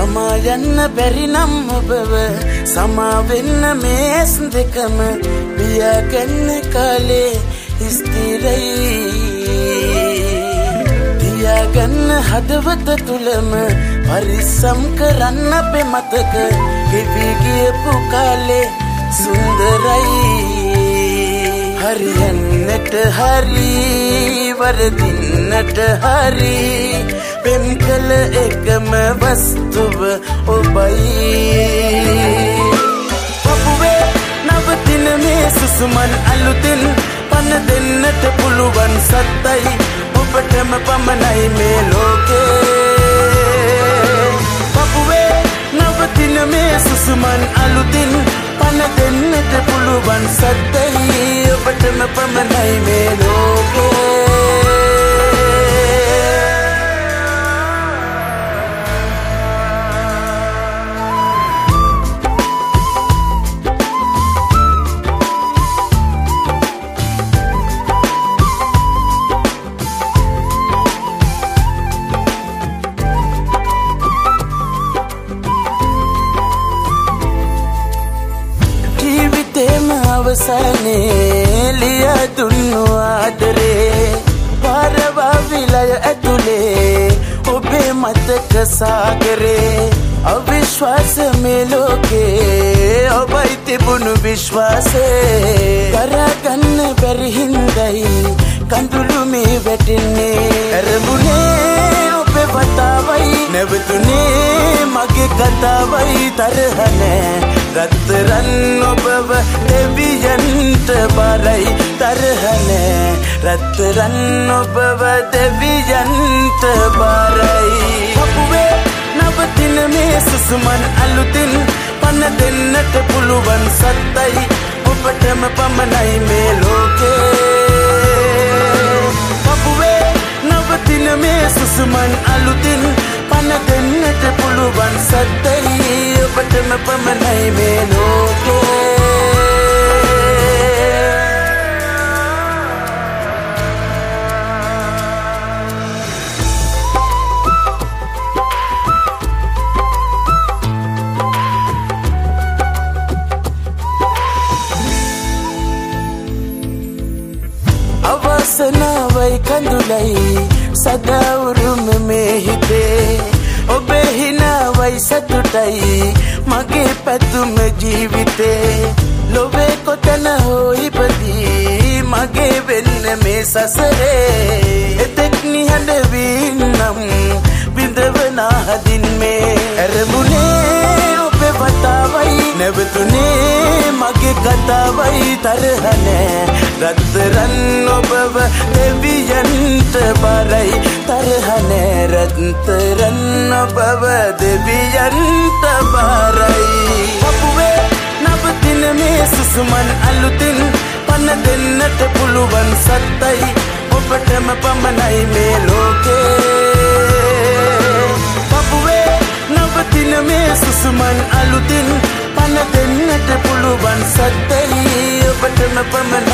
සමා යන්න බැරි නම් ඔබව සමා වෙන්න මේස් දෙකම පියාගන්න කාලේ ස්ථිරයි තියාගන්න හදවත තුලම පරිස්සම් කරන්න අපේ මතක ගෙවි ගියපු කාලේ සුන්දරයි හරියන්නට හරි වරදින්නට හරි පෙම් කළ එකම වස්තුව ඔබයි ඔබේ නවතින මේ සුසුමන් අලුතින් පන දෙන්නට පුළුවන් සත්තයි ඔබටම පමණයි මේ ලෝකේ ඔබේ නවතින මේ සුසුමන් අලුතින් පන දෙන්නට පුළුවන් සත්තයි ඔබටම පමණයි මේ ලෝකේ අවසානේ ලියා දුන්නු ආදරේ පාරවා විලය ඇතුලේ ඔබේ මතක සාගරේ අවිශ්වාස මේ ලෝකේ ඔබයි තිබුණු විශ්වාසේ කරගන්න බැරි හින්දයි කඳුළු මේ වැටෙන්නේ ඇරඹුනේ ඔබේ වතාවයි නැවතුනේ මගේ කතාවයි තරහ නෑ රත්තරන් ඔබව දෙවියන්ට බරයි තරහ නෑ රත්තරන් ඔබව දෙවියන්ට බරයි ඔබේ නවතින මේ සුසුමන් අලුතින් පන දෙන්නට පුළුවන් සත්තයි ඔබටම පමණයි මේ ලෝකේ ඔබේ නවතින මේ සුසුමන් අලුතින් පන දෙන්නට පුළුවන් සත්තයි ඔබටම පමණයි මේ ලෝකේ අවසනාවයි කඳුලයි සදා උරුම මේ හිතේ ඔබේ හිනාවයි සතුටයි මගේ පැතුම ජීවිතේ ලොවේ කොතන හෝ ඉපදී මගේ වෙන්න මේ සසරේ එතෙක් නිහඬ වීනම් විඳවනා හදින් මේ ඇරඹුනේ ඔබේ වතාවයි නැවතුනේ මගේ කතාවයි තරහ නෑ රත්තරන් ඔබව දෙවියන්ට බරයි තරහ නෑ රත්තරන් ඔබව දෙවියන්ට බරයි ඔබේ නවතින මේ සුසුමන් අලුතින් පන දෙන්නට පුළුවන් සත්තයි ඔබටම පමණයි මේ ලෝකේ ඔබේ නවතින මේ සුසුමන් අලුතින් පන දෙන්නට පුළුවන් සත්තයි ඔබටම පමණයි